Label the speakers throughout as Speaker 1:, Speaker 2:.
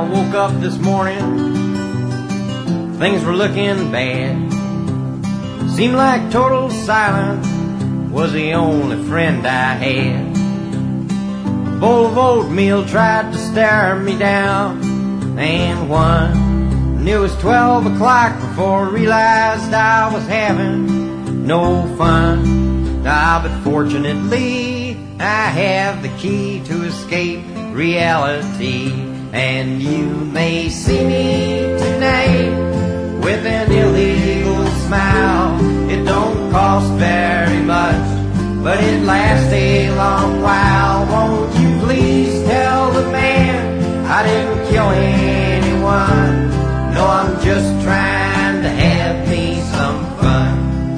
Speaker 1: I woke up this morning, things were looking bad. Seemed like total silence was the only friend I had. A bowl of oatmeal tried to stare me down, and won. And it was 12 o'clock before I realized I was having no fun. But fortunately I have the key to escape reality. And you may see me tonight with an illegal smile. It don't cost very much, but it lasts a long while. Won't you please tell the man I didn't kill anyone? No, I'm just trying to have me some fun.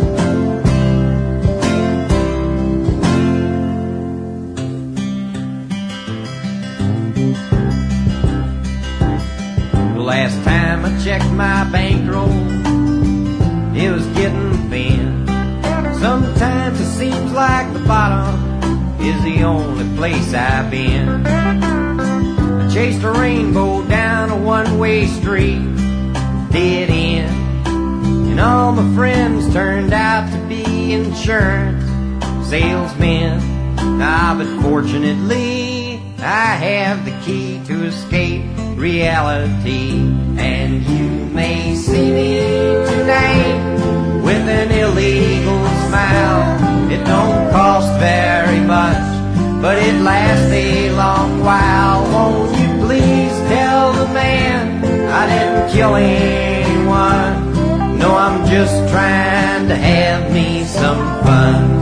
Speaker 1: The last time I checked my bankroll, it was getting thin. Sometimes it seems like the bottom is the only place I've been. I chased a rainbow down a one-way street, dead end, and all my friends turned out to be insurance salesmen. But fortunately I have the key to escape reality. And you may see me tonight with an illegal smile. It don't cost very much, but it lasts a long while. Won't you please tell the man I didn't kill anyone? No, I'm just trying to have me some fun.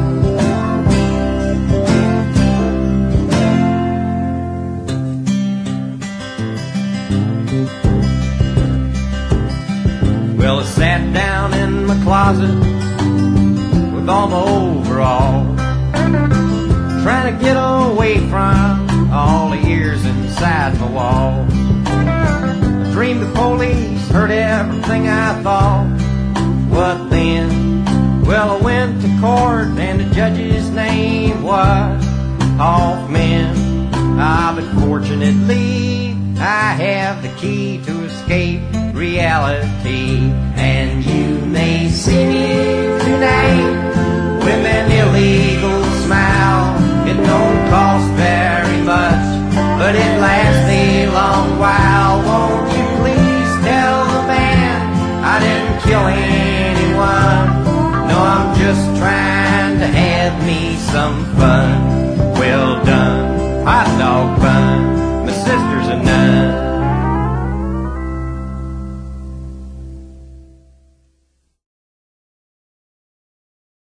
Speaker 1: Well, I sat down in my closet with all my overalls, trying to get away from all the years inside my wall. I dreamed the police heard everything I thought. What then? Well, I went to court and the judge's name was Hoffman. But fortunately I have the key to escape reality. And you may see me tonight with an illegal smile. It don't cost very much, but it lasts a long while. Won't you please tell the man I didn't kill anyone? No, I'm just trying to have me some fun. Well done, hot dog.